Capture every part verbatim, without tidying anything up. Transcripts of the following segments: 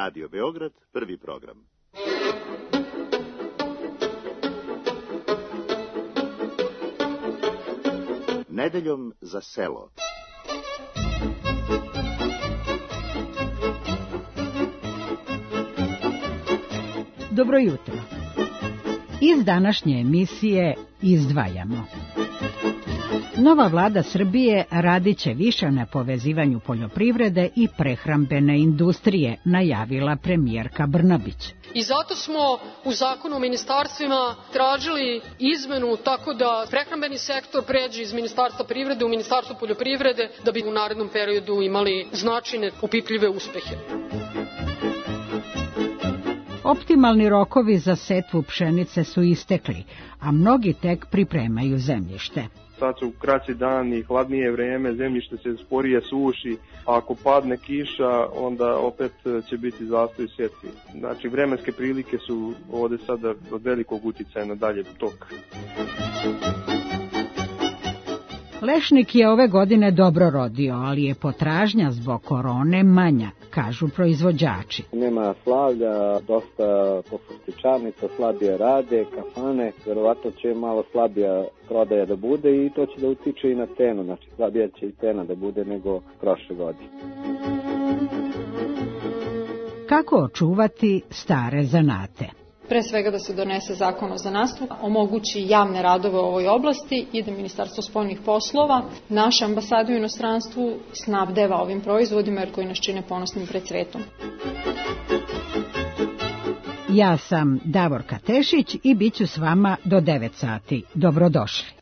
Radio Beograd, prvi program. Nedeljom za selo. Dobro jutro. Iz današnje emisije izdvajamo. Nova vlada Srbije radit će više na povezivanju poljoprivrede i prehrambene industrije, najavila premijerka Brnabić. I zato smo u zakonu o ministarstvima tražili izmenu tako da prehrambeni sektor pređe iz Ministarstva privrede u Ministarstvo poljoprivrede da bi u narednom periodu imali značajne opipljive uspehe. Optimalni rokovi za setvu pšenice su istekli, a mnogi tek pripremaju zemljište. Sad su kraći dani i hladnije vreme, zemljište se sporije suši, a ako padne kiša, onda opet će biti zastoj setvi. Znači, vremenske prilike su ovde sada od velikog uticaja na dalje tok. Lešnik je ove godine dobro rodio, ali je potražnja zbog korone manja, kažu proizvođači. Nema slavlja, dosta poslastičarnica slabije rade, kafane, verovatno će malo slabija prodaja da bude i to će da utiče i na cenu, znači slabija će i cena da bude nego prošle godine. Kako očuvati stare zanate? Pre svega da se donese zakon o zanatstvu, omogući javne radove u ovoj oblasti i da Ministarstvo spoljnih poslova naše ambasade u inostranstvu snabdeva ovim proizvodima jer koji nas čine ponosnim pred svetom. Ja sam Davorka Tešić i bit ću s vama do devet sati. Dobrodošli.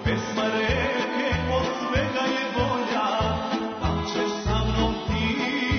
Pesma reke od svega je bolja, tam ćeš sa mnom ti.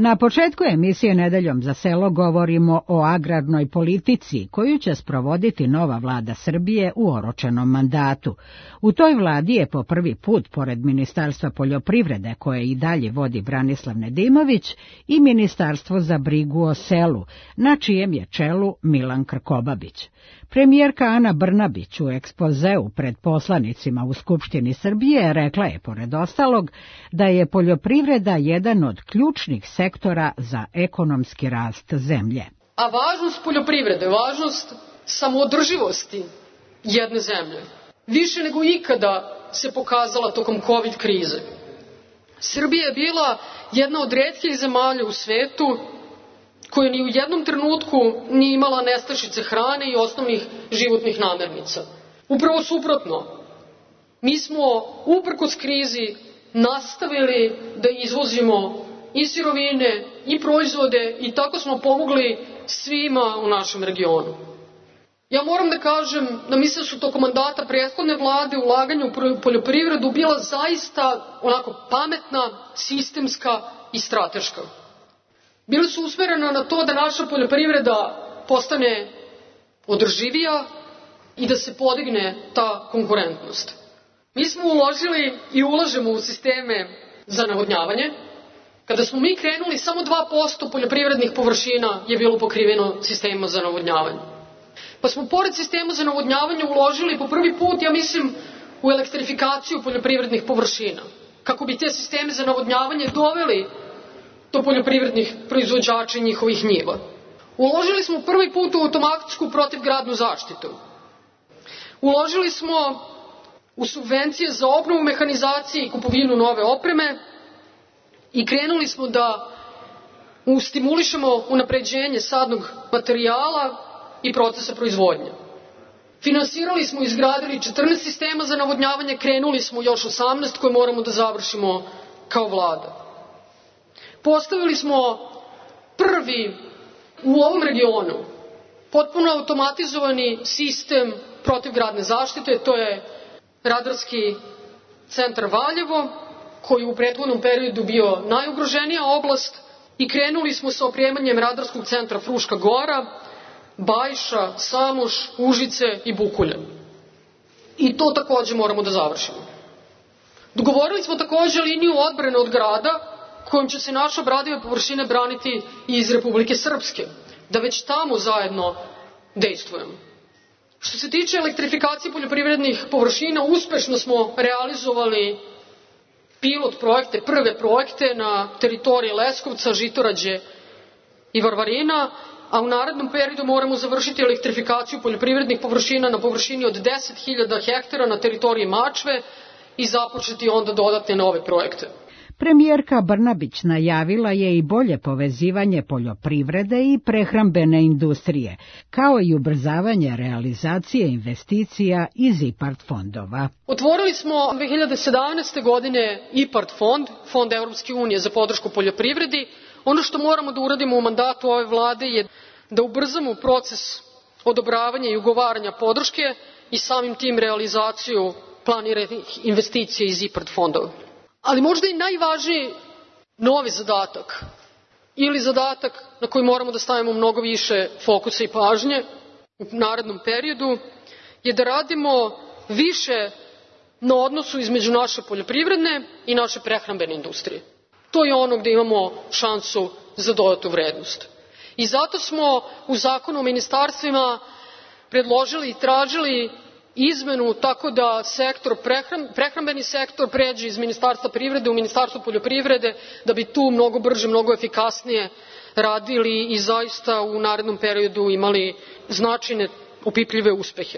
Na početku emisije Nedeljom za selo govorimo o agrarnoj politici koju će sprovoditi nova vlada Srbije u oročenom mandatu. U toj vladi je po prvi put, pored Ministarstva poljoprivrede, koje i dalje vodi Branislav Nedimović, i Ministarstvo za brigu o selu, na čijem je čelu Milan Krkobabić. Premijerka Ana Brnabić u ekspozeu pred poslanicima u Skupštini Srbije rekla je, pored ostalog, da je poljoprivreda jedan od ključnih sektora za ekonomski rast zemlje. A važnost poljoprivrede, važnost samoodrživosti jedne zemlje, više nego ikada se pokazala tokom COVID krize. Srbija je bila jedna od retkih zemalja u svetu koja ni u jednom trenutku nije imala nestašice hrane i osnovnih životnih namirnica. Upravo suprotno, mi smo uprkos krizi nastavili da izvozimo i sirovine i proizvode i tako smo pomogli svima u našem regionu. Ja moram da kažem da mislim da su tokom mandata prethodne vlade ulaganja u poljoprivredu bila zaista onako pametna, sistemska i strateška. Bili su usmerena na to da naša poljoprivreda postane održivija i da se podigne ta konkurentnost. Mi smo uložili i ulažemo u sisteme za navodnjavanje. Kada smo mi krenuli, samo dva posto poljoprivrednih površina je bilo pokriveno sistemima za navodnjavanje. Pa smo pored sistema za navodnjavanje uložili po prvi put, ja mislim, u elektrifikaciju poljoprivrednih površina, kako bi te sisteme za navodnjavanje doveli do poljoprivrednih proizvođača i njihovih njiva. Uložili smo prvi put u automatsku protivgradnu zaštitu. Uložili smo u subvencije za obnovu mehanizacije i kupovinu nove opreme i krenuli smo da stimulišemo unapređenje sadnog materijala i procesa proizvodnje. Finansirali smo i izgradili četrnaest sistema za navodnjavanje, krenuli smo još osamnaest koje moramo da završimo kao vlada. Postavili smo prvi u ovom regionu potpuno automatizovani sistem protivgradne zaštite, to je Radarski centar Valjevo, koji u prethodnom periodu bio najugroženija oblast, i krenuli smo sa opremanjem Radarskog centra Fruška Gora, Bajša, Samoš, Užice i Bukulje. I to takođe moramo da završimo. Dogovorili smo takođe liniju odbrane od grada kojom će se naše obradive površine braniti i iz Republike Srpske, da već tamo zajedno dejstvujemo. Što se tiče elektrifikacije poljoprivrednih površina, uspešno smo realizovali pilot projekte, prve projekte na teritoriji Leskovca, Žitorađe i Varvarina, a u narednom periodu moramo završiti elektrifikaciju poljoprivrednih površina na površini od deset hiljada hektara na teritoriji Mačve i započeti onda dodatne nove projekte. Premijerka Brnabić najavila je i bolje povezivanje poljoprivrede i prehrambene industrije, kao i ubrzavanje realizacije investicija iz IPARD fondova. Otvorili smo dve hiljade sedamnaeste. godine IPARD fond, Fond Evropske unije za podršku poljoprivredi. Ono što moramo da uradimo u mandatu ove vlade je da ubrzamo proces odobravanja i ugovaranja podrške i samim tim realizaciju planiranih investicija iz IPARD fondova. Ali možda i najvažniji novi zadatak ili zadatak na koji moramo da stavimo mnogo više fokusa i pažnje u narednom periodu je da radimo više na odnosu između naše poljoprivredne i naše prehrambene industrije. To je ono gde imamo šansu za dodatu vrednost. I zato smo u Zakonu o ministarstvima predložili i tražili izmenu tako da sektor, prehrambeni sektor pređe iz Ministarstva privrede u Ministarstvo poljoprivrede, da bi tu mnogo brže, mnogo efikasnije radili i zaista u narednom periodu imali značajne opipljive uspehe.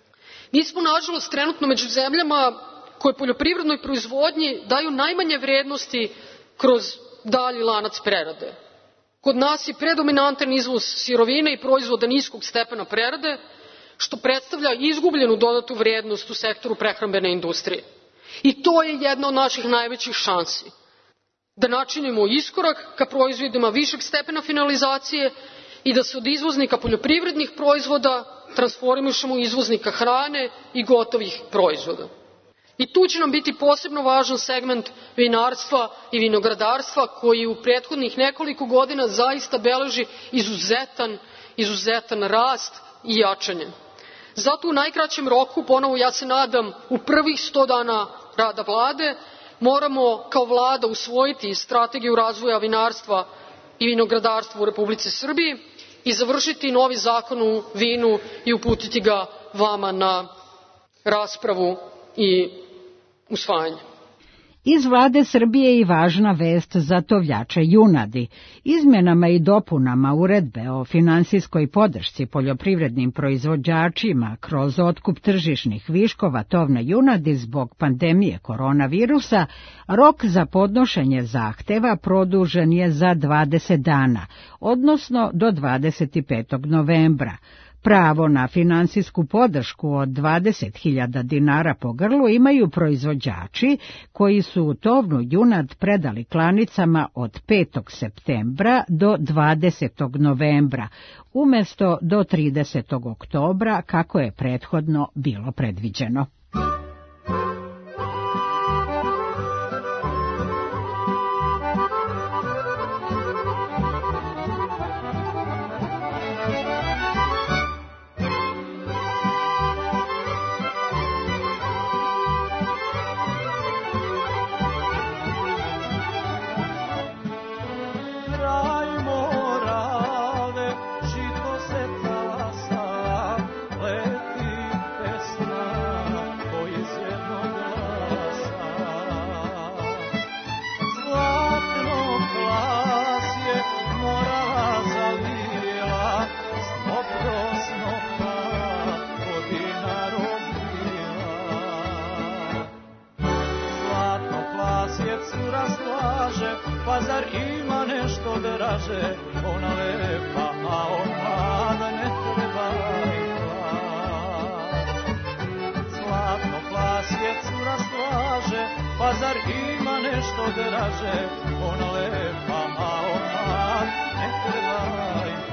Mi smo, nažalost, trenutno među zemljama koje poljoprivrednoj proizvodnji daju najmanje vrednosti kroz dalji lanac prerade. Kod nas je predominantan izvoz sirovine i proizvoda niskog stepena prerade, što predstavlja izgubljenu dodatu vrednost u sektoru prehrambene industrije. I to je jedna od naših najvećih šansi. Da načinimo iskorak ka proizvodima višeg stepena finalizacije i da se od izvoznika poljoprivrednih proizvoda transformišemo u izvoznika hrane i gotovih proizvoda. I tu će nam biti posebno važan segment vinarstva i vinogradarstva koji u prethodnih nekoliko godina zaista beleži izuzetan, izuzetan rast i jačanje. Zato u najkraćem roku, ponovo ja se nadam u prvih sto dana rada vlade, moramo kao vlada usvojiti strategiju razvoja vinarstva i vinogradarstva u Republici Srbiji i završiti novi zakon o vinu i uputiti ga vama na raspravu i usvajanje. Iz vlade Srbije i važna vest za tovljače junadi. Izmjenama i dopunama uredbe o finansijskoj podršci poljoprivrednim proizvođačima kroz otkup tržišnih viškova tovne junadi zbog pandemije koronavirusa, rok za podnošenje zahteva produžen je za dvadeset dana, odnosno do dvadeset petog novembra. Pravo na finansijsku podršku od dvadeset hiljada dinara po grlu imaju proizvođači koji su tovnu junad predali klanicama od petog septembra do dvadesetog novembra, umjesto do tridesetog oktobra kako je prethodno bilo predviđeno. Pa zar ima nešto draže, ona lepa, a on mlada, ne treba i glas. Zlatno plasje cura slaže, pa zar ima nešto draže, ona lepa, a on mlad, ne treba i glas.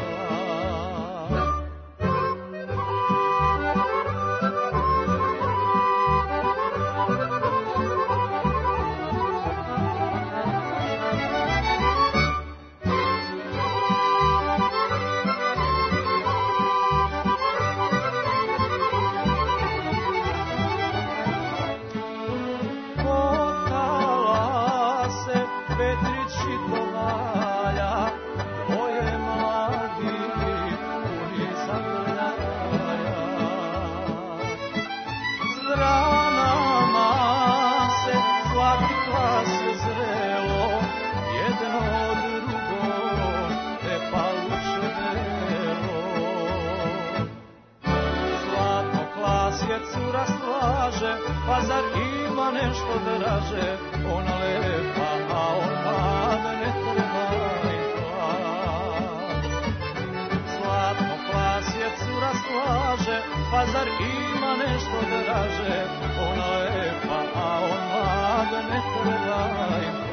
Pa zar ima nešto draže, ona lepa, a on mlad, ne treba i glas. Zlatno plasje cura slaže, pa zar ima nešto draže, ona lepa, a on mlad, ne treba i glas.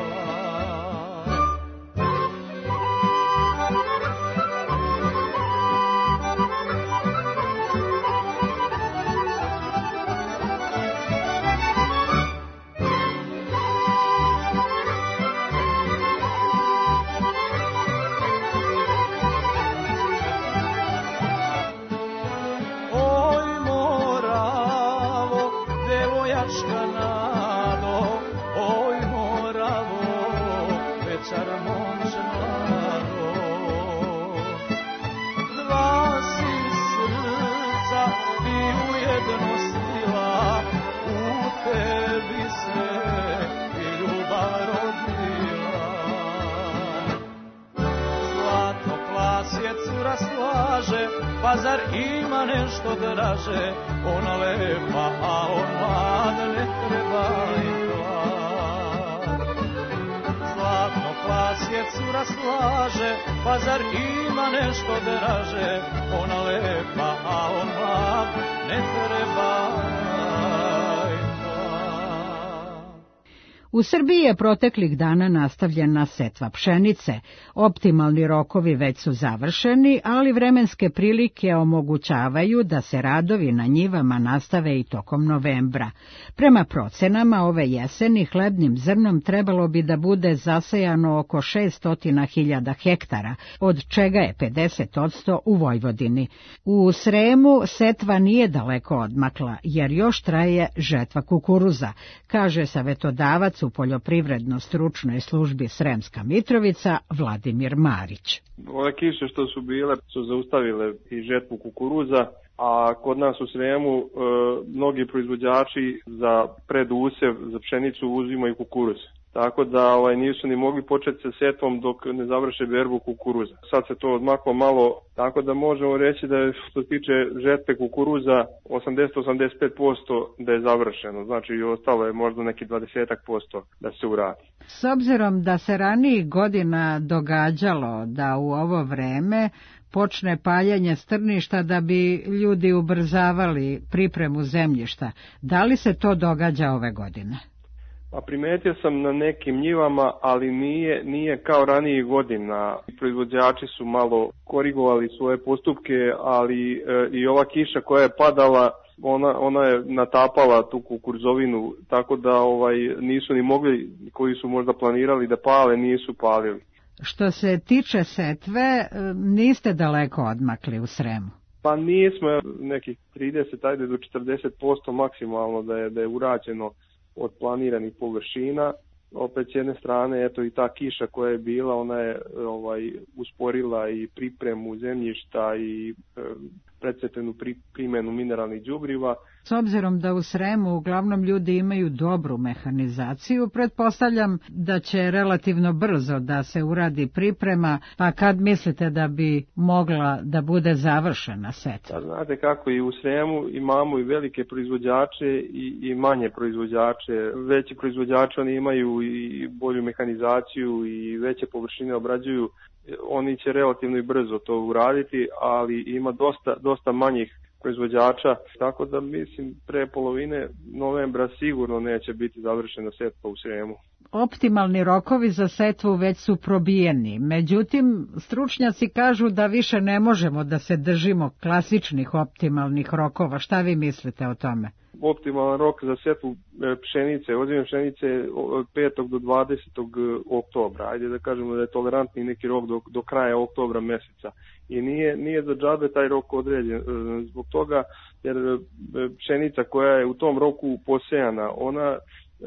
Pa zar ima nešto draže, ona lepa, a on mlad, ne treba i glas. Zlatno plasje cura slaže, pa zar ima nešto draže, ona lepa, a on mlad, ne treba i glas. U Srbiji je proteklih dana nastavljena setva pšenice. Optimalni rokovi već su završeni, ali vremenske prilike omogućavaju da se radovi na njivama nastave i tokom novembra. Prema procenama, ove jeseni hlebnim zrnom trebalo bi da bude zasejano oko šessto hiljada hektara, od čega je pedeset posto u Vojvodini. U Sremu setva nije daleko odmakla, jer još traje žetva kukuruza, kaže savetodavac u poljoprivredno-stručnoj službi Sremska Mitrovica Vladimir Marić. Ove kiše što su bile su zaustavile i žetvu kukuruza, a kod nas u Sremu e, mnogi proizvođači za predusev, za pšenicu uzimaju kukuruz. Tako da ovaj, nisu ni mogli početi sa setvom dok ne završe berbu kukuruza. Sad se to odmaklo malo, tako da možemo reći da je, što se tiče žetve kukuruza, osamdeset do osamdeset pet posto da je završeno. Znači i ostalo je možda neki dvadeset posto da se uradi. S obzirom da se ranijih godina događalo da u ovo vreme počne paljenje strništa da bi ljudi ubrzavali pripremu zemljišta, da li se to događa ove godine? Pa primetio sam na nekim njivama, ali nije, nije kao ranijih godina. Proizvođači su malo korigovali svoje postupke, ali e, i ova kiša koja je padala, ona, ona je natapala tu kukuruzovinu, tako da ovaj, nisu ni mogli, koji su možda planirali da pale, nisu palili. Što se tiče setve, niste daleko odmakli u Sremu? Pa nismo, nekih trideset, ajde do četrdeset posto maksimalno da je, da je urađeno od planiranih površina. Opet s jedne strane, eto i ta kiša koja je bila, ona je ovaj, usporila i pripremu zemljišta i e, predsjetenu pri, primjenu mineralnih đubriva. S obzirom da u Sremu uglavnom ljudi imaju dobru mehanizaciju, pretpostavljam da će relativno brzo da se uradi priprema, pa kad mislite da bi mogla da bude završena setva? Znate kako, i u Sremu imamo i velike proizvođače i, i manje proizvođače. Veći proizvođači oni imaju i bolju mehanizaciju i veće površine obrađuju. Oni će relativno i brzo to uraditi, ali ima dosta, dosta manjih proizvođača, tako da mislim pre polovine novembra sigurno neće biti završena setva u Sremu. Optimalni rokovi za setvu već su probijeni, međutim stručnjaci kažu da više ne možemo da se držimo klasičnih optimalnih rokova. Šta vi mislite o tome? Optimalan rok za setvu pšenice, ozime pšenice od petog do dvadesetog oktobra. Ajde da kažemo da je tolerantni neki rok do, do kraja oktobra meseca. I nije, nije za džabe taj rok određen. Zbog toga jer pšenica koja je u tom roku posejana, ona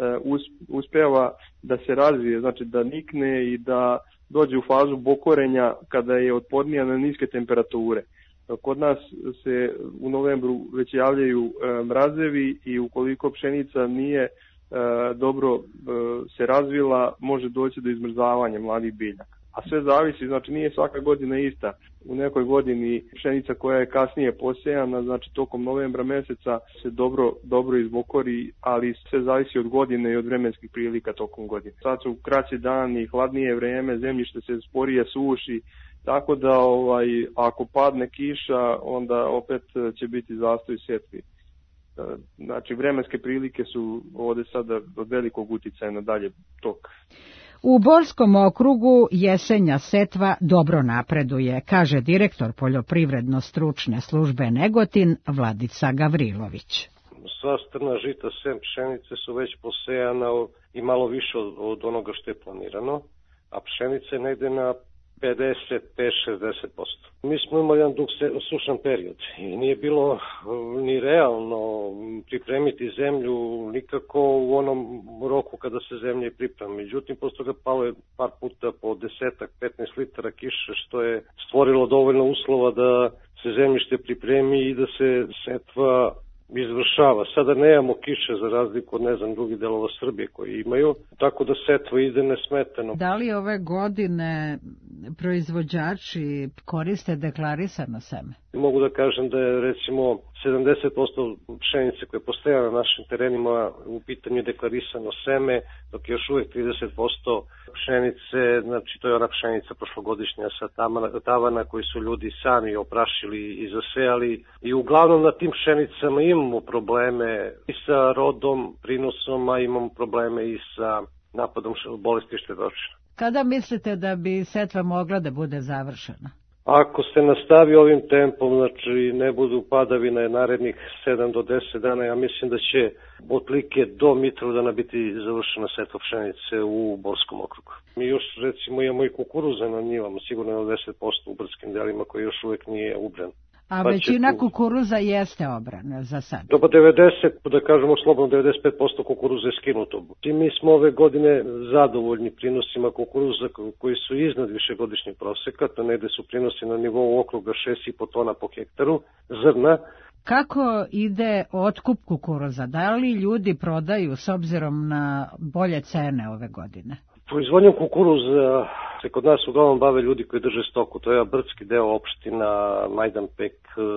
uspeva da se razvije, znači da nikne i da dođe u fazu bokorenja kada je otpornija na niske temperature. Kod nas se u novembru već javljaju mrazevi i ukoliko pšenica nije dobro se razvila, može doći do izmrzavanja mladih biljaka. A sve zavisi, znači nije svaka godina ista. U nekoj godini pšenica koja je kasnije posejana, znači tokom novembra meseca se dobro, dobro izbokori, ali sve zavisi od godine i od vremenskih prilika tokom godine. Sad su kraći dani, hladnije vreme, zemljište se sporije suši, tako da ovaj, ako padne kiša, onda opet će biti zastoj setvi. Znači vremenske prilike su ovdje sada od velikog uticaja na dalje tok. U Borskom okrugu jesenja setva dobro napreduje, kaže direktor poljoprivredno-stručne službe Negotin Vladica Gavrilović. Sva strna žita sem pšenice su već posejana i malo više od, od onoga što je planirano, a pšenica je negde na pedeset pet do šezdeset posto. Mi smo imali jedan dug sušan period i nije bilo ni realno pripremiti zemlju nikako u onom roku kada se zemlja priprema. Međutim, posto ga palo je par puta po desetak, petnaest litara kiše, što je stvorilo dovoljno uslova da se zemljište pripremi i da se setva izvršava. Sada nemamo kiše za razliku od, ne znam, drugih delova Srbije koji imaju, tako da setva ide nesmetano. Da li ove godine proizvođači koriste deklarisano seme? Mogu da kažem da je recimo sedamdeset posto pšenice koje postoje na našim terenima u pitanju deklarisano seme, dok je još uvijek trideset posto pšenice, znači to je ona pšenica prošlogodišnja sa tavana koji su ljudi sami oprašili i zasejali. I uglavnom na tim pšenicama imamo probleme i sa rodom, prinosom, a imamo probleme i sa napadom bolesti štetočina. Kada mislite da bi setva mogla da bude završena? Ako se nastavi ovim tempom, znači ne budu padavine narednih sedam do deset dana, ja mislim da će otprilike do Mitrovdana biti završena setva pšenice u Borskom okrugu. Mi još recimo imamo i kukuruza na njivama, sigurno je deset posto u brdskim delima koji još uvek nije ubran. A pa većina tu... kukuruza jeste obrana za sad? Doba devedeset, da kažemo slobodno devedeset pet posto kukuruza je skinuto. I mi smo ove godine zadovoljni prinosima kukuruza koji su iznad višegodišnjeg proseka, to negde su prinosi na nivou okruga šest i po tona po hektaru zrna. Kako ide otkup kukuruza? Da li ljudi prodaju s obzirom na bolje cene ove godine? Proizvodnjom kukuruza se kod nas uglavnom bave ljudi koji drže stoku. To je brdski deo opština, Majdanpek,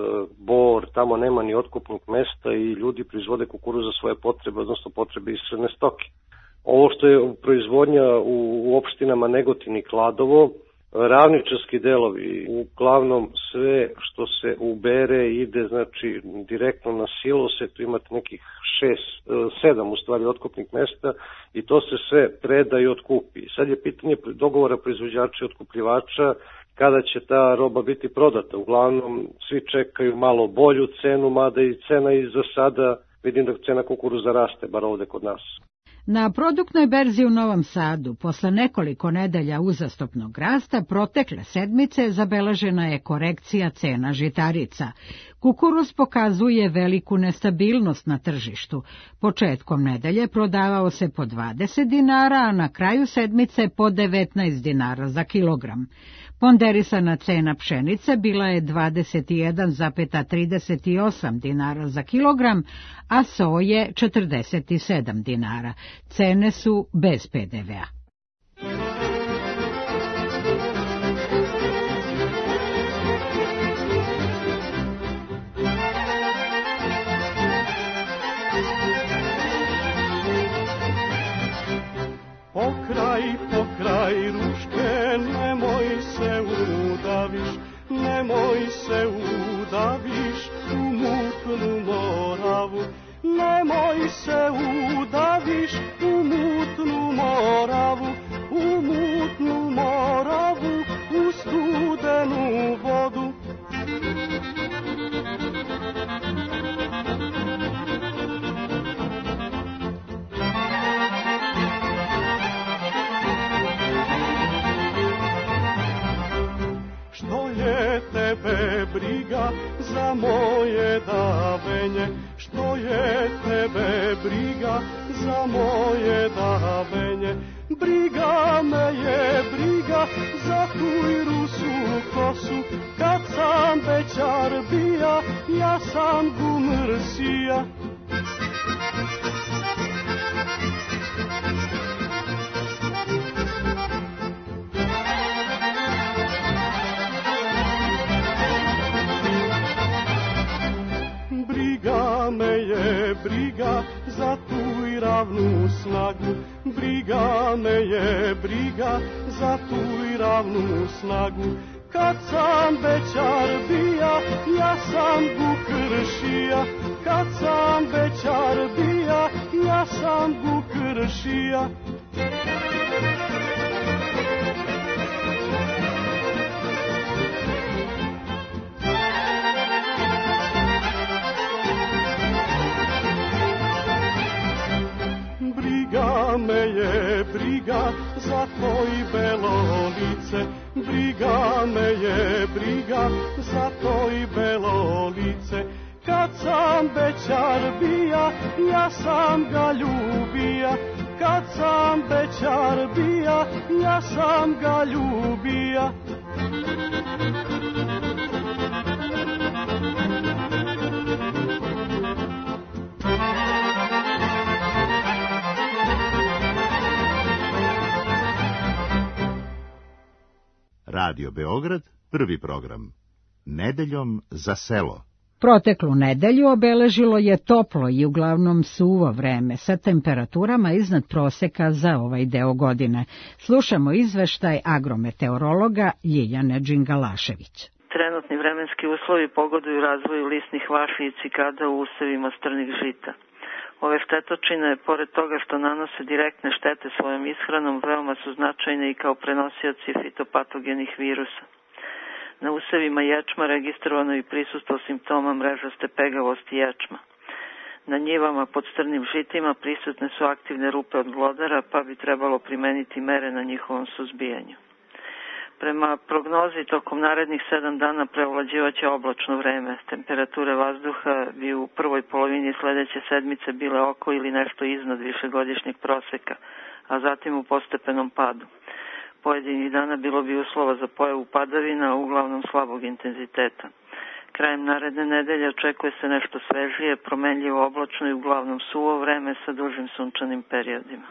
Bor, tamo nema ni otkupnog mesta i ljudi proizvode kukuruz za svoje potrebe, odnosno potrebe ishrane stoke. Ovo što je proizvodnja u, u opštinama Negotin i Kladovo, ravničarski delovi, uglavnom sve što se ubere ide znači direktno na silose, tu imate nekih šest, sedam u stvari otkupnih mesta i to se sve preda i otkupi. Sad je pitanje dogovora proizvođača i otkupljivača kada će ta roba biti prodata. Uglavnom svi čekaju malo bolju cenu, mada i cena i za sada vidim da cena kukuruza raste, bar ovde kod nas. Na produktnoj berzi u Novom Sadu, posle nekoliko nedelja uzastopnog rasta, protekle sedmice zabeležena je korekcija cena žitarica. Kukuruz pokazuje veliku nestabilnost na tržištu. Početkom nedelje prodavao se po dvadeset dinara, a na kraju sedmice po devetnaest dinara za kilogram. Ponderisana cena pšenice bila je dvadeset jedan zarez trideset osam dinara za kilogram, a soje četrdeset sedam dinara. Cene su bez pe de vea. Pokraj, pokraj ruške, nemoj se udaviš, nemoj se udaviš u mutnu moravu. Nemoj se udaviš u mutnu moravu, u mutnu moravu, u studenu vodu. Što je tebe briga za moje davenje, što je tebe briga za moje davenje, briga me je briga za tuj rusu kosu, kad sam bećar bija, ja sam gumrsija. Briga me je briga za tuj ravnu snagu, briga me je briga za tuj ravnu snagu. Kad sam bećar bija, ja sam gukršija, kad sam bećar bija, ja sam gukršija. Briga me je briga za tvoj belo lice, briga me je briga za tvoj belo lice. Kad sam bećar bija, ja sam ga ljubija, kad sam bećar bija, ja sam ga ljubija. Radio Beograd, prvi program. Nedeljom za selo. Proteklu nedelju obeležilo je toplo i uglavnom suvo vreme sa temperaturama iznad proseka za ovaj deo godine. Slušamo izveštaj agrometeorologa Ljiljane Đingalašević. Trenutni vremenski uslovi pogoduju razvoju lisnih vašli i cikada u usevima strnih žita. Ove štetočine, pored toga što nanose direktne štete svojom ishranom, veoma su značajne i kao prenosioci fitopatogenih virusa. Na usevima ječma registrovano i prisustvo simptoma mrežaste pegavosti ječma. Na njivama pod strnim žitima prisutne su aktivne rupe od glodara, pa bi trebalo primeniti mere na njihovom suzbijanju. Prema prognozi, tokom narednih sedam dana preovlađivaće oblačno vreme. Temperature vazduha bi u prvoj polovini sledeće sedmice bile oko ili nešto iznad višegodišnjeg proseka, a zatim u postepenom padu. Pojedinih dana bilo bi uslova za pojavu padavina, uglavnom slabog intenziteta. Krajem naredne nedelje očekuje se nešto svežije, promenljivo oblačno i uglavnom suvo vreme sa dužim sunčanim periodima.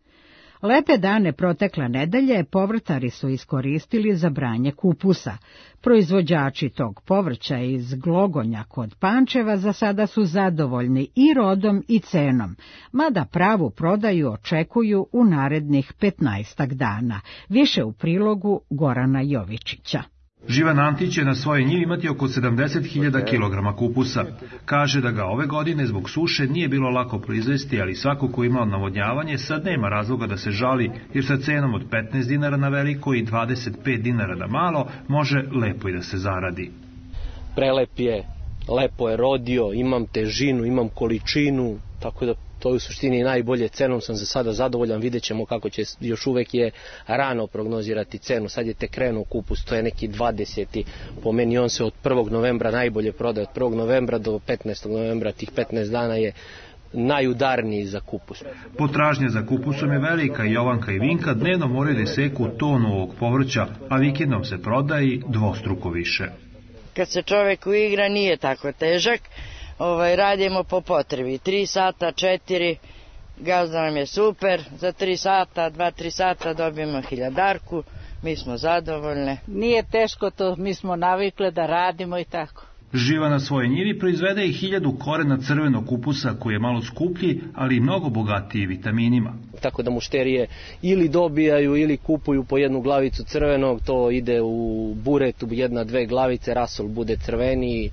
Lepe dane protekle nedelje povrtari su iskoristili za branje kupusa. Proizvođači tog povrća iz Glogonja kod Pančeva za sada su zadovoljni i rodom i cenom, mada pravu prodaju očekuju u narednih petnaestak dana. Više u prilogu Gorana Jovičića. Živan Antić je na svojoj njivi imati oko sedamdeset hiljada kilograma kupusa. Kaže da ga ove godine zbog suše nije bilo lako proizvesti, ali svako ko imao navodnjavanje sad nema razloga da se žali, jer sa cenom od petnaest dinara na veliko i dvadeset pet dinara na malo može lepo i da se zaradi. Prelep je, lepo je rodio, imam težinu, imam količinu, tako da to je u suštini najbolje. Cenom sam za sada zadovoljan, vidjet ćemo kako će, još uvek je rano prognozirati cenu, sad je tek krenuo kupus, to je neki dvadeseti po meni, on se od prvog novembra najbolje prodaje, od prvog novembra do petnaestog novembra, tih petnaest dana je najudarniji za kupus. Potražnja za kupusom je velika i Jovanka i Vinka dnevno moraju da seku tonu ovog povrća, a vikendom se prodaje dvostruko više. Kad se čovek uigra nije tako težak, Ovaj, radimo po potrebi, tri sata, četiri, gazda nam je super, za tri sata, dva, tri sata dobijemo hiljadarku, mi smo zadovoljne. Nije teško to, mi smo navikle da radimo i tako. Živa na svojoj njivi proizvede i hiljadu korena crvenog kupusa koji je malo skuplji, ali i mnogo bogatiji vitaminima. Tako da mušterije ili dobijaju ili kupuju po jednu glavicu crvenog, to ide u buretu, jedna, dve glavice, rasol bude crveni.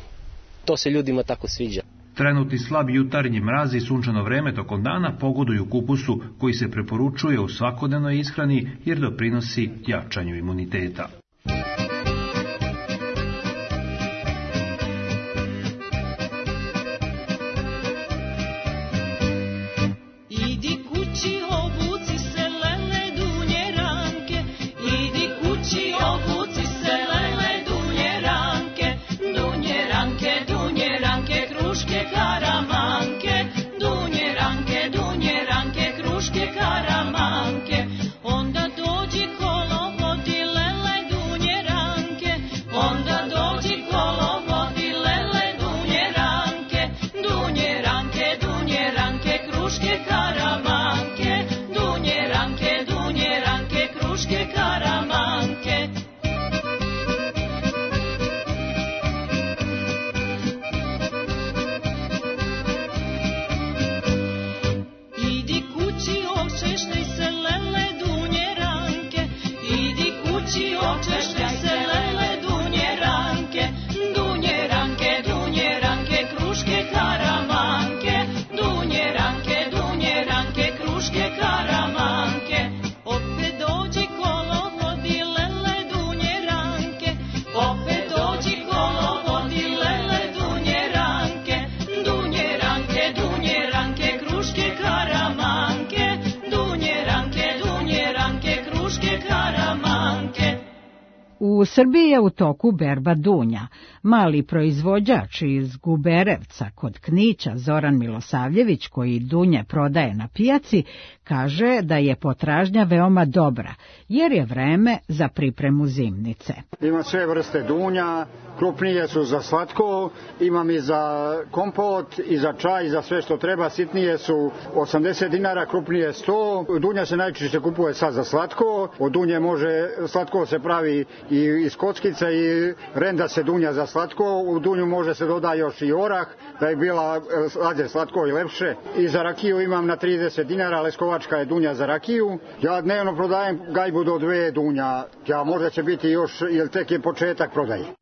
To se ljudima tako sviđa. Trenutni slab jutarnji mraz i sunčano vreme tokom dana pogoduju kupusu, koji se preporučuje u svakodnevnoj ishrani jer doprinosi jačanju imuniteta. U Srbiji je u toku berba dunja. Mali proizvođač iz Guberevca kod Knića Zoran Milosavljević, koji dunje prodaje na pijaci, kaže da je potražnja veoma dobra, jer je vreme za pripremu zimnice. Ima sve vrste dunja, krupnije su za slatko, imam i za kompot, i za čaj, i za sve što treba. Sitnije su osamdeset dinara, krupnije sto. Dunja se najčešće kupuje sad za slatko. Od dunje može, slatko se pravi i iz kockice i renda se dunja za slatko. U dunju može se doda još i orah, da je bila slađe slatko i lepše. I za rakiju imam na trideset dinara, leskovačka je dunja za rakiju. Ja dnevno prodajem gajbu do dve dunja. Ja možda će biti još, jer tek je početak prodaje. U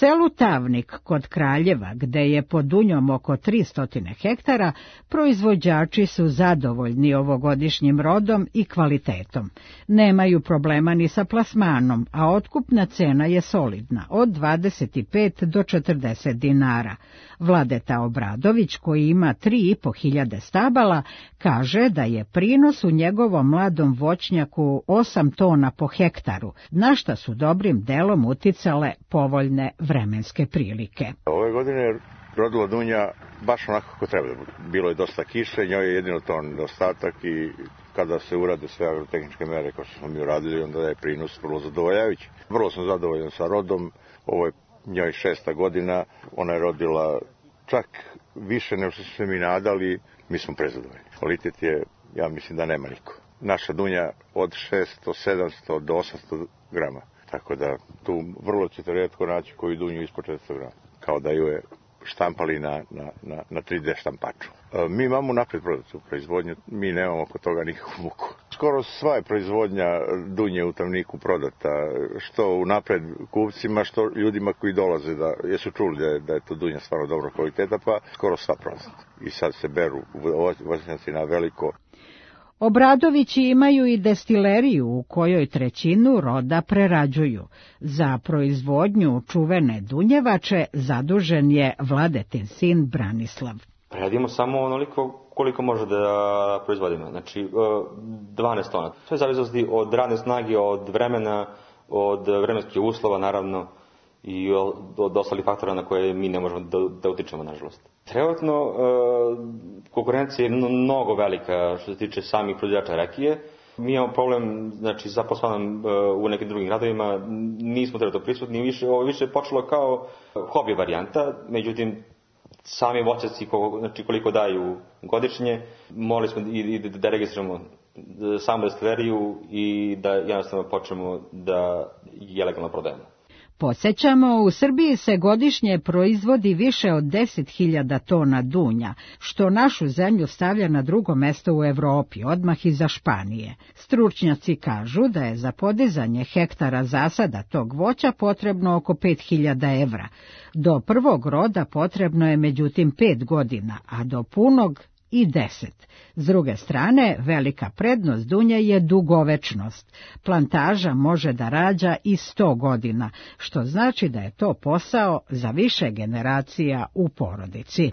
selu Tavnik kod Kraljeva, gde je pod Dunjom oko tristo hektara, proizvođači su zadovoljni ovogodišnjim rodom i kvalitetom. Nemaju problema ni sa plasmanom, a otkupna cena je solidna, od dvadeset pet do četrdeset dinara. Vladeta Obradović, koji ima tri i po hiljade stabala, kaže da je prinos u njegovom mladom voćnjaku osam tona po hektaru, na šta su dobrim delom uticale povoljne vremenske prilike. Ove godine je rodila dunja baš onako kako treba da bude. Bilo je dosta kiše, njoj je jedino to nedostatak i kada se urade sve agrotehničke mere kao što smo mi uradili, onda je prinos vrlo zadovoljavajući. Vrlo sam zadovoljan sa rodom, ovo je njoj šesta godina, ona je rodila čak više nego što smo mi nadali, mi smo prezadovoljni. Kvalitet je, ja mislim da nema niko. Naša dunja od šesto, sedamsto do osamsto grama, tako da tu vrlo ćete retko naći koju dunju ispod četiristo grama, kao da ju je štampali na, na, na, na tri de štampaču. E, mi imamo napred prodatu proizvodnju, mi nemamo oko toga nikakvu muku. Skoro sva je proizvodnja dunje u Tavniku prodata, što u napred kupcima, što ljudima koji dolaze, da jesu čuli da je, da je to dunja stvarno dobro kvaliteta, pa skoro sva prodata. I sad se beru voćnjaci na veliko. Obradovići imaju i destileriju u kojoj trećinu roda prerađuju. Za proizvodnju čuvene dunjevače zadužen je Vladetin sin Branislav. Radimo samo onoliko koliko može da proizvodimo, znači dvanaest tona. Sve zavisnosti od radne snage, od vremena, od vremenskih uslova naravno i od ostalih faktora na koje mi ne možemo da, da utičemo, nažalost. Trenutno e, konkurencija je mnogo velika što se tiče samih proizvođača rakije. Mi imamo problem, znači, za plasmanom e, u nekim drugim gradovima, nismo trenutno prisutni, više, ovo više je počelo kao hobi varijanta, međutim, sami voćaci, znači, koliko daju godišnje, morali smo i, i da registrujemo samu destileriju i da jednostavno počnemo da je legalno prodajemo. Podsjećamo, u Srbiji se godišnje proizvodi više od deset hiljada tona dunja, što našu zemlju stavlja na drugo mesto u Evropi, odmah iza Španije. Stručnjaci kažu da je za podizanje hektara zasada tog voća potrebno oko pet hiljada evra. Do prvog roda potrebno je međutim pet godina, a do punog i deset. S druge strane, velika prednost dunje je dugovečnost. Plantaža može da rađa i sto godina, što znači da je to posao za više generacija u porodici.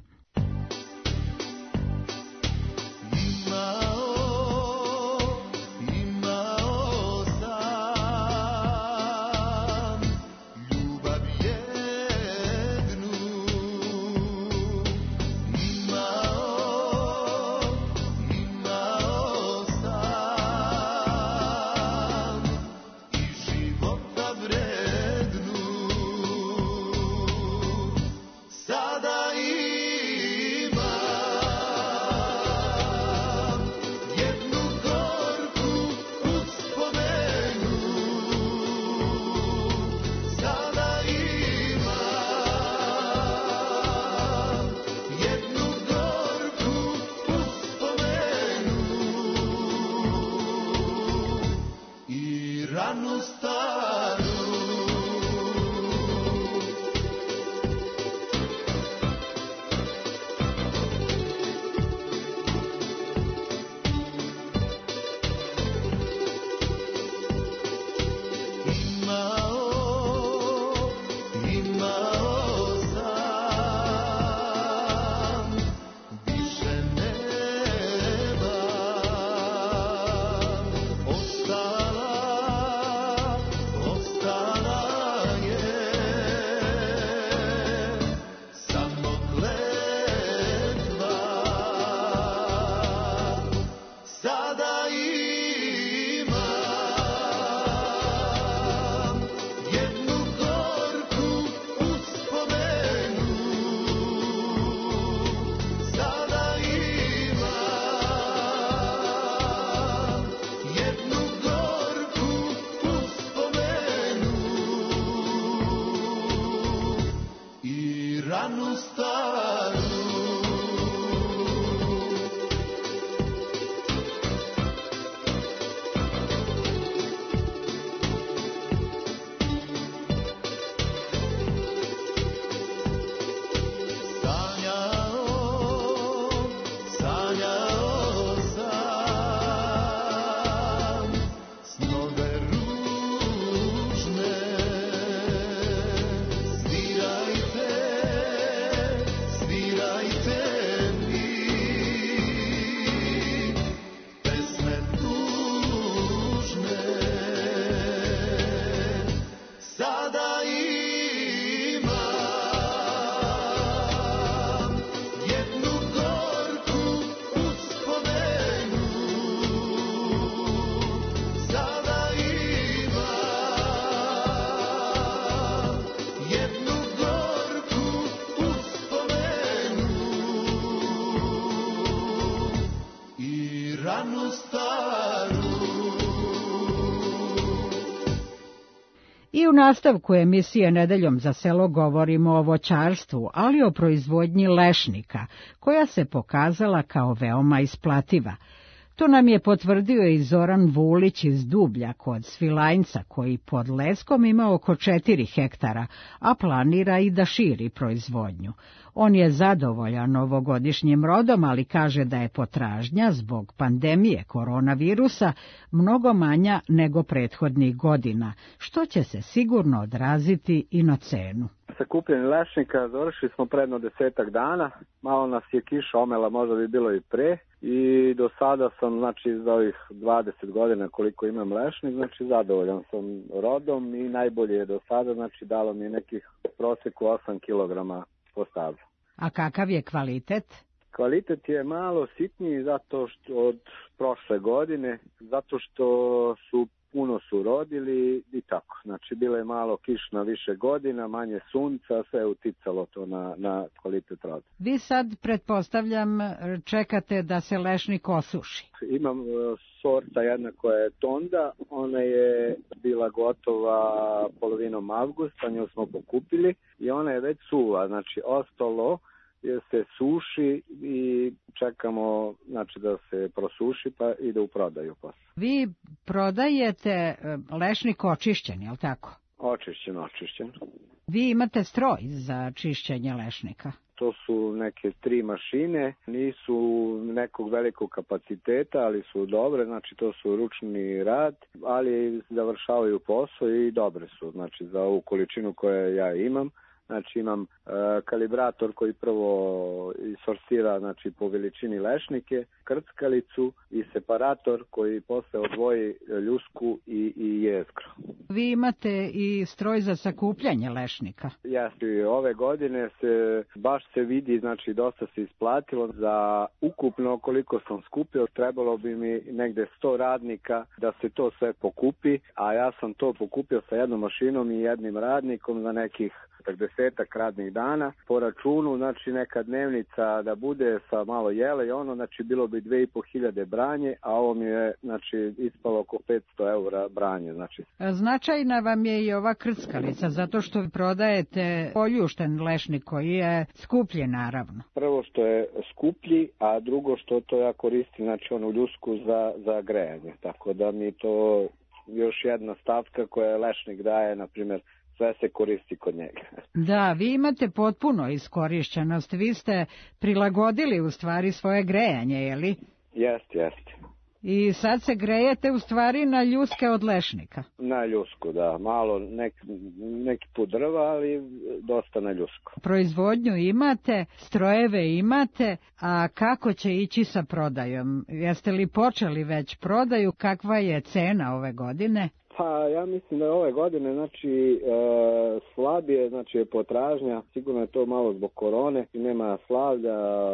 u nastavku emisije Nedeljom za selo govorimo o voćarstvu, ali o proizvodnji lešnika, koja se pokazala kao veoma isplativa. To nam je potvrdio i Zoran Vulić iz Dublja kod Svilajnca, koji pod Leskom ima oko četiri hektara, a planira i da širi proizvodnju. On je zadovoljan ovogodišnjim rodom, ali kaže da je potražnja zbog pandemije koronavirusa mnogo manja nego prethodnih godina, što će se sigurno odraziti i na cenu. Sakupljanje lešnika završili smo predno desetak dana, malo nas je kiša omela, možda bi bilo i pre, i do sada sam, znači, za ovih dvadeset godina koliko imam lešnik, znači, zadovoljan sam rodom i najbolje je do sada, znači, dalo mi nekih proseku osam kilograma po stazu. A kakav je kvalitet? Kvalitet je malo sitniji zato što od prošle godine, zato što su puno su rodili i tako. Znači, bilo je malo kišna više godina, manje sunca, sve je uticalo to na, na kvalitet roda. Vi sad, pretpostavljam, čekate da se lešnik osuši. Imam sorta jedna koja je Tonda, ona je bila gotova polovinom avgusta, nju smo pokupili i ona je već suva, znači ostalo jer se suši i čekamo, znači, da se prosuši pa ide u prodaju posle. Vi prodajete lešnik očišćen, je li tako? Očišćen, očišćen. Vi imate stroj za čišćenje lešnika? To su neke tri mašine, nisu nekog velikog kapaciteta, ali su dobre, znači to su ručni rad, ali završavaju posao i dobre su, znači za ovu količinu koju ja imam. Znači imam e, kalibrator koji prvo sorsira, znači, po veličini lešnike, krckalicu i separator koji posle odvoji ljusku i, i jezgru. Vi imate i stroj za sakupljanje lešnika? Jeste, ove godine se baš se vidi, znači dosta se isplatilo. Za ukupno koliko sam skupio, trebalo bi mi negde sto radnika da se to sve pokupi, a ja sam to pokupio sa jednom mašinom i jednim radnikom za nekih desetak radnih dana. Po računu, znači, neka dnevnica da bude sa malo jele i ono, znači bilo bi dve i po hiljade branje, a ovo mi je, znači, ispalo oko petsto eura branje. Znači. Značajna vam je i ova krckalica, zato što prodajete poljušten lešnik koji je skuplji, naravno. Prvo što je skuplji, a drugo što to ja koristim, znači, onu ljusku za, za grejanje, tako da mi to još jedna stavka koja lešnik daje, na primjer, sve se koristi kod njega. Da, vi imate potpuno iskorišćenost, vi ste prilagodili u stvari svoje grejanje, je li? Jeste, jeste. I sad se grejete u stvari na ljuske od lešnika? Na ljusku, da. Malo nek, neki put drva, ali dosta na ljusku. Proizvodnju imate, strojeve imate, a kako će ići sa prodajom? Jeste li počeli već prodaju? Kakva je cena ove godine? Pa ja mislim da je ove godine, znači, e, slabije, znači je potražnja, sigurno je to malo zbog korone, nema slavlja,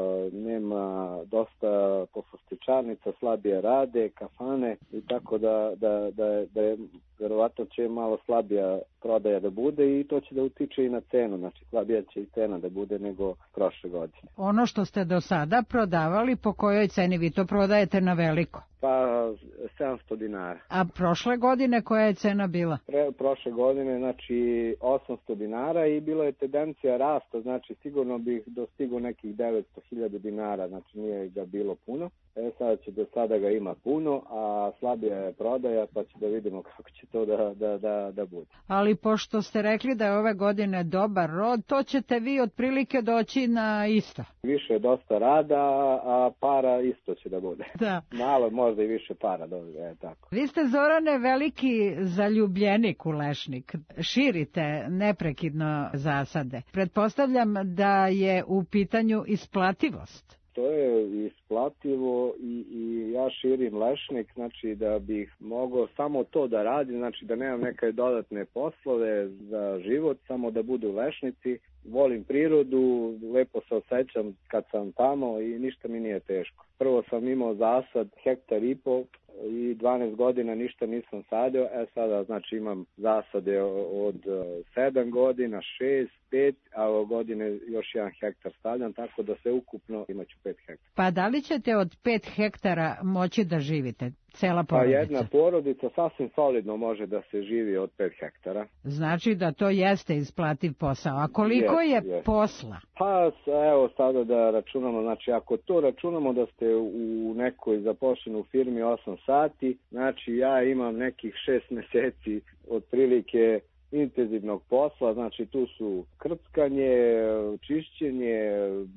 nema dosta poslastičarnica, slabije rade, kafane i tako da, da, da, je, da je verovatno će malo slabija prodaja da bude i to će da utiče i na cenu, znači slabija će i cena da bude nego prošle godine. Ono što ste do sada prodavali, po kojoj ceni vi to prodajete na veliko? Pa sedamsto dinara. A prošle godine koja je cena bila? Pre, prošle godine, znači osamsto dinara i bilo je tendencija rasta, znači sigurno bih dostigao nekih devetsto hiljada dinara, znači nije ga bilo puno. E sada će do sada ga ima puno, a slabija je prodaja, pa će da vidimo kako će to da, da, da, da bude. Ali pošto ste rekli da je ove godine dobar rod, to ćete vi otprilike doći na isto. Više je dosta rada, a para isto će da bude. Da. Malo možda i više para dobije, je tako. Vi ste, Zorane, veliki zaljubljenik u lešnik. Širite neprekidno zasade. Pretpostavljam da je u pitanju isplativost. To je isplativo i, i ja širim lešnik, znači da bih mogao samo to da radim, znači da nemam neke dodatne poslove za život, samo da budu lešnici. Volim prirodu, lepo se osjećam kad sam tamo i ništa mi nije teško. Prvo sam imao zasad hektar i pol i dvanaest godina ništa nisam sadio, e sada znači imam zasade od sedam godina, šest, pet, a ove godine još jedan hektar stavljam, tako da se ukupno imaću pet hektara. Pa da li ćete od pet hektara moći da živite? cela Pa porodica? jedna porodica sasvim solidno može da se živi od pet hektara. Znači da to jeste isplativ posao. A koliko Jest, je jest. posla? Pa evo sada da računamo, znači ako to računamo da ste u nekoj zaposlenoj firmi osam sati, znači ja imam nekih šest meseci otprilike intenzivnog posla, znači tu su krckanje, čišćenje,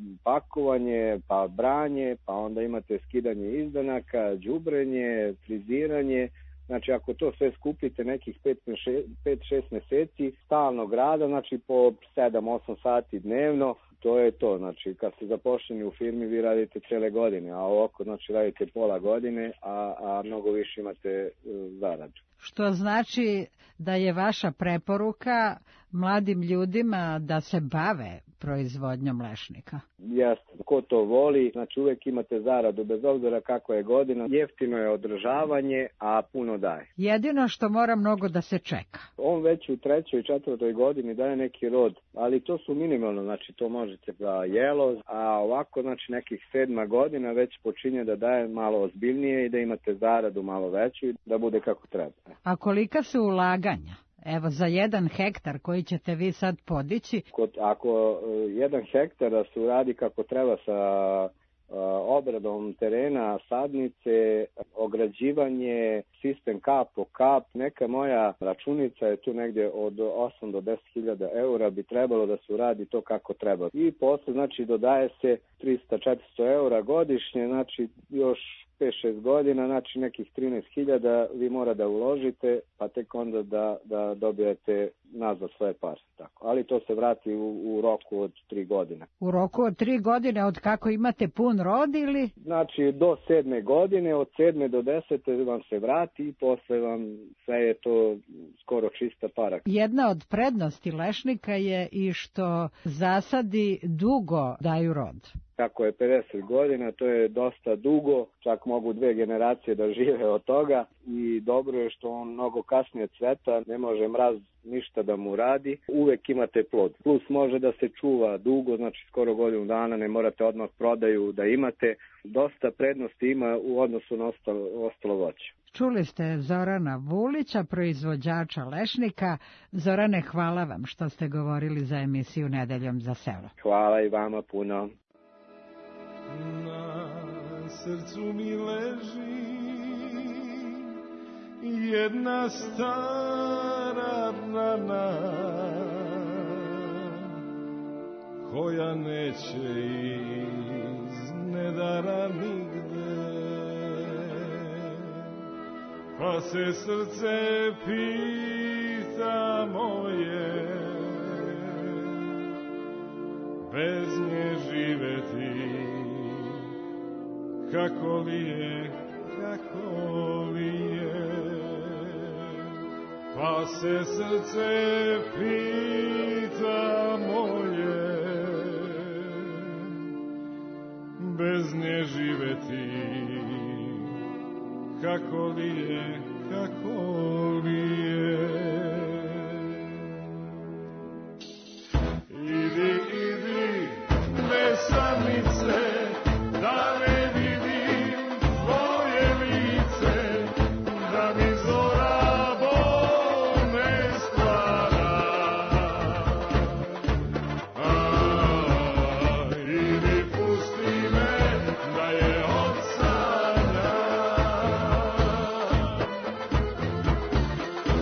pakovanje, pa branje, pa onda imate skidanje izdanaka, đubrenje, friziranje. Znači ako to sve skupite nekih pet šest meseci stalnog rada, znači po sedam osam sati dnevno, to je to. Znači kad ste zaposleni u firmi vi radite cele godine, a ovako znači radite pola godine, a, a mnogo više imate zaradu. Što znači da je vaša preporuka mladim ljudima da se bave proizvodnjom lešnika? Jeste, ko to voli, znači uvek imate zaradu bez obzira kako je godina, jeftino je održavanje, a puno daje. Jedino što mora mnogo da se čeka. On već u trećoj i četvrtoj godini daje neki rod, ali to su minimalno, znači to možete da jelo, a ovako znači nekih sedma godina već počinje da daje malo ozbiljnije i da imate zaradu malo veću i da bude kako treba. A kolika su ulaganja? Evo, za jedan hektar koji ćete vi sad podići? Kod, ako jedan hektar da se uradi kako treba sa uh, obradom terena, sadnice, ograđivanje, sistem kap po kap, neka moja računica je tu negdje od osam do deset hiljada eura bi trebalo da se uradi to kako treba. I posle, znači, dodaje se trista do četiristo eura godišnje, znači još pet šest godina, znači nekih trinaest hiljada vi mora da uložite, pa tek onda da, da dobijete nazad svoje pare. Tako. Ali to se vrati u, u roku od tri godine. U roku od tri godine od kako imate pun rod ili? Znači do sedme godine, od sedme do desete vam se vrati i posle vam sve je to skoro čista para. Jedna od prednosti lešnika je i što zasadi dugo daju rod. Kako je pedeset godina, to je dosta dugo, čak mogu dve generacije da žive od toga i dobro je što on mnogo kasnije cveta, ne može mraz ništa da mu radi, uvek imate plod. Plus može da se čuva dugo, znači skoro godinu dana, ne morate odmah prodaju da imate. Dosta prednosti ima u odnosu na ostalo, ostalo voće. Čuli ste Zorana Vulića, proizvođača lešnika. Zorane, hvala vam što ste govorili za emisiju Nedeljom za selo. Hvala i vama puno. Na srcu mi leži jedna stara rana koja neće iz nedara nigde, pa se srce pita moje, bez nje živeti kako li je, kako li je, pa se srce pita moje, bez nje živeti kako li je, kako li je. Idi, idi, nesamice, da ne vidim tvoje lice, da mi zora bol ne stvara. A, idi, pusti me, da je od sana.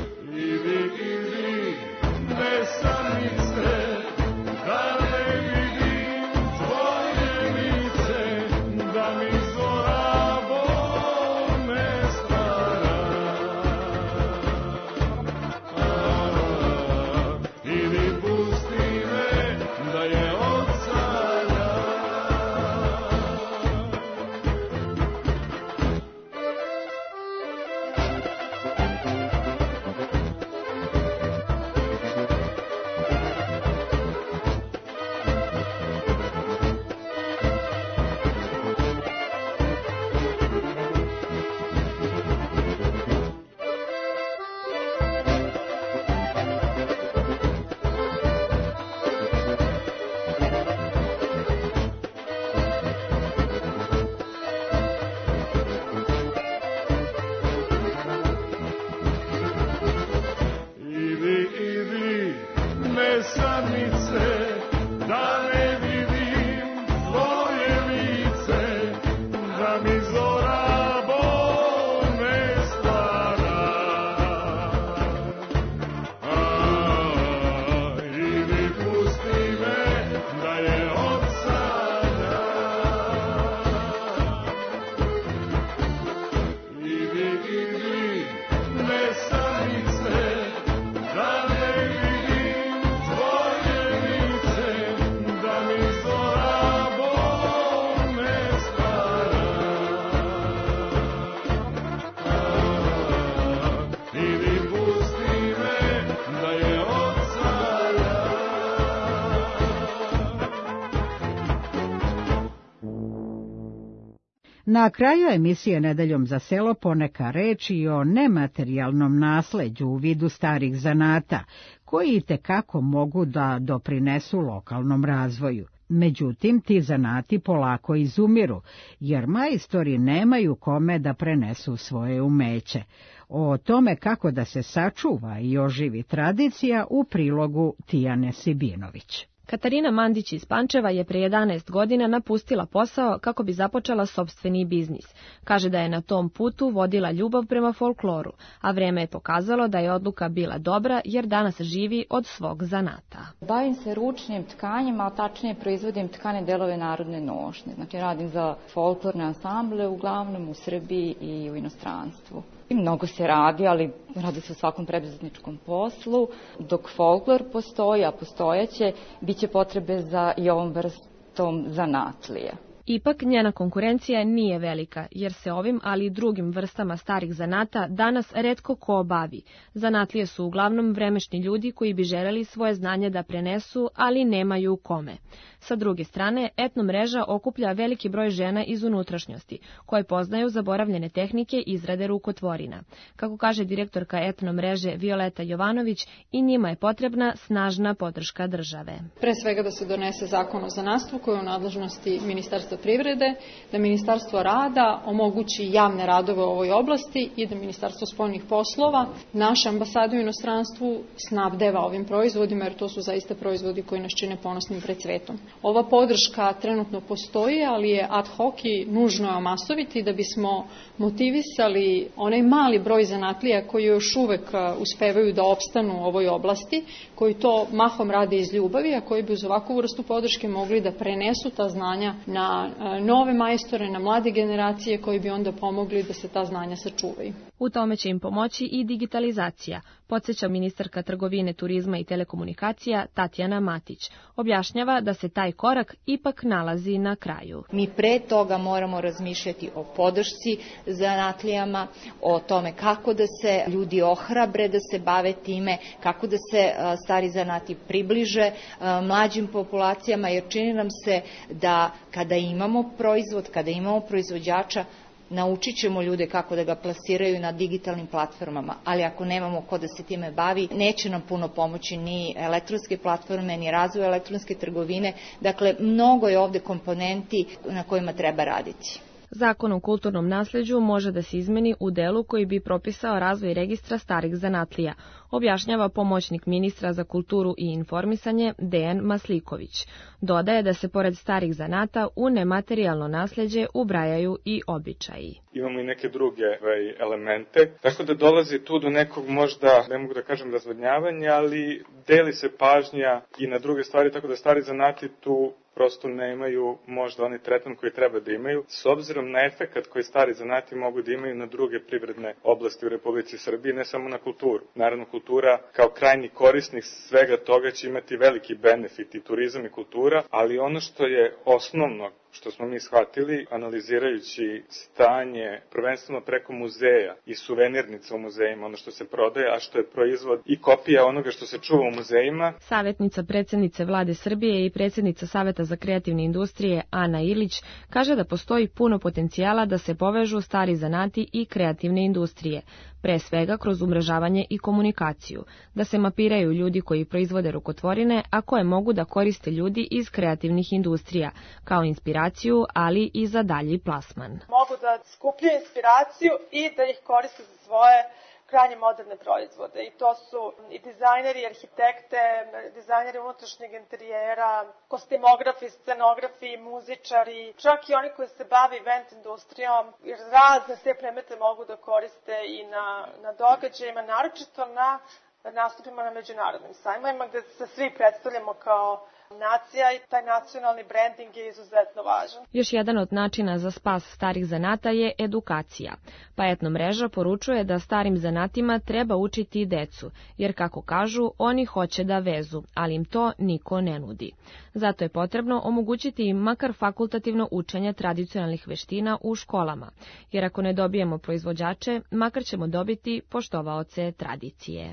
Na kraju emisije Nedeljom za selo poneka reč i o nematerijalnom nasleđu u vidu starih zanata, koji itekako mogu da doprinesu lokalnom razvoju. Međutim, ti zanati polako izumiru, jer majstori nemaju kome da prenesu svoje umeće. O tome kako da se sačuva i oživi tradicija u prilogu Tijane Sibinović. Katarina Mandić iz Pančeva je pre jedanaest godina napustila posao kako bi započela sopstveni biznis. Kaže da je na tom putu vodila ljubav prema folkloru, a vreme je pokazalo da je odluka bila dobra jer danas živi od svog zanata. Bavim se ručnim tkanjima, a tačnije proizvodim tkane delove narodne nošnje. Znači radim za folklorne ansamble, uglavnom u Srbiji i u inostranstvu. Mnogo se radi, ali radi se o svakom preduzetničkom poslu. Dok folklor postoji, a postojaće, bit će potrebe za i ovom vrstom zanatlije. Ipak njena konkurencija nije velika, jer se ovim, ali i drugim vrstama starih zanata danas retko ko bavi. Zanatlije su uglavnom vremešni ljudi koji bi želeli svoje znanje da prenesu, ali nemaju kome. Sa druge strane, etno mreža okuplja veliki broj žena iz unutrašnjosti, koje poznaju zaboravljene tehnike izrade rukotvorina. Kako kaže direktorka etno mreže Violeta Jovanović, i njima je potrebna snažna podrška države. Pre svega da se donese zakon o zanatstvu koji je u nadležnosti Ministarstva privrede, da Ministarstvo rada omogući javne radove u ovoj oblasti i da Ministarstvo spoljnih poslova naše ambasade u inostranstvu snabdeva ovim proizvodima, jer to su zaista proizvodi koji nas čine ponosnim pred svetom. Ova podrška trenutno postoji, ali je ad hoc i nužno je omasoviti da bismo motivisali onaj mali broj zanatlija koji još uvek uspevaju da opstanu u ovoj oblasti, koji to mahom rade iz ljubavi, a koji bi uz ovakvu vrstu podrške mogli da prenesu ta znanja na nove majstore, na mlade generacije koji bi onda pomogli da se ta znanja sačuvaju. U tome će im pomoći i digitalizacija, podsjeća ministarka trgovine, turizma i telekomunikacija Tatjana Matić. Objašnjava da se taj korak ipak nalazi na kraju. Mi pre toga moramo razmišljati o podršci zanatlijama, o tome kako da se ljudi ohrabre da se bave time, kako da se stari zanati približe mlađim populacijama, jer čini nam se da kada imamo proizvod, kada imamo proizvođača, naučit ćemo ljude kako da ga plasiraju na digitalnim platformama, ali ako nemamo ko da se time bavi, neće nam puno pomoći ni elektronske platforme, ni razvoj elektronske trgovine. Dakle, mnogo je ovde komponenti na kojima treba raditi. Zakon o kulturnom nasleđu može da se izmeni u delu koji bi propisao razvoj registra starih zanatlija, objašnjava pomoćnik ministra za kulturu i informisanje Dejan Masliković. Dodaje da se pored starih zanata u nematerijalno nasleđe ubrajaju i običaji. Imamo i neke druge elemente, tako da dolazi tu do nekog možda, ne mogu da kažem razvodnjavanja, ali deli se pažnja i na druge stvari, tako da stari zanati tu prosto nemaju možda onaj tretman koji treba da imaju, s obzirom na efekat koji stari zanati mogu da imaju na druge privredne oblasti u Republici Srbiji, ne samo na kulturu. Naravno, kultura kao krajnji korisnik svega toga će imati veliki benefit, i turizam i kultura, ali ono što je osnovno što smo mi shvatili, analizirajući stanje prvenstveno preko muzeja i suvenirnica u muzejima, ono što se prodaje, a što je proizvod i kopija onoga što se čuva u muzejima. Savjetnica predsjednice Vlade Srbije i predsjednica Saveta za kreativne industrije Ana Ilić kaže da postoji puno potencijala da se povežu stari zanati i kreativne industrije, pre svega kroz umrežavanje i komunikaciju, da se mapiraju ljudi koji proizvode rukotvorine, a koje mogu da koriste ljudi iz kreativnih industrija, kao inspiraciju, ali i za dalji plasman. Mogu da skupljaju inspiraciju i da ih koriste za svoje krajnje moderne proizvode. I to su i dizajneri, i arhitekte, dizajneri unutrašnjeg interijera, kostimografi, scenografi, muzičari, čak i oni koji se bave event industrijom, jer razne sve predmete mogu da koriste i na, na događajima, naročito na nastupima na međunarodnim sajmovima, gde se svi predstavljamo kao nacija i taj nacionalni branding je izuzetno važan. Još jedan od načina za spas starih zanata je edukacija. Pa etno mreža poručuje da starim zanatima treba učiti i decu, jer kako kažu, oni hoće da vezu, ali im to niko ne nudi. Zato je potrebno omogućiti im makar fakultativno učenje tradicionalnih veština u školama, jer ako ne dobijemo proizvođače, makar ćemo dobiti poštovaoce tradicije.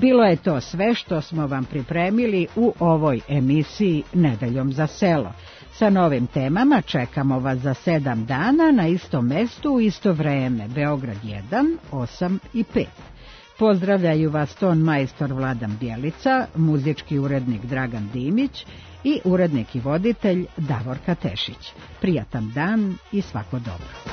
bilo je to sve što smo vam pripremili u ovoj emisiji Nedeljom za selo. Sa novim temama čekamo vas za sedam dana na istom mestu u isto vreme. Beograd jedan, osam i pet. Pozdravljaju vas ton majstor Vladan Bjelica, muzički urednik Dragan Dimić i urednik i voditelj Davorka Tešić. Prijatan dan i svako dobro.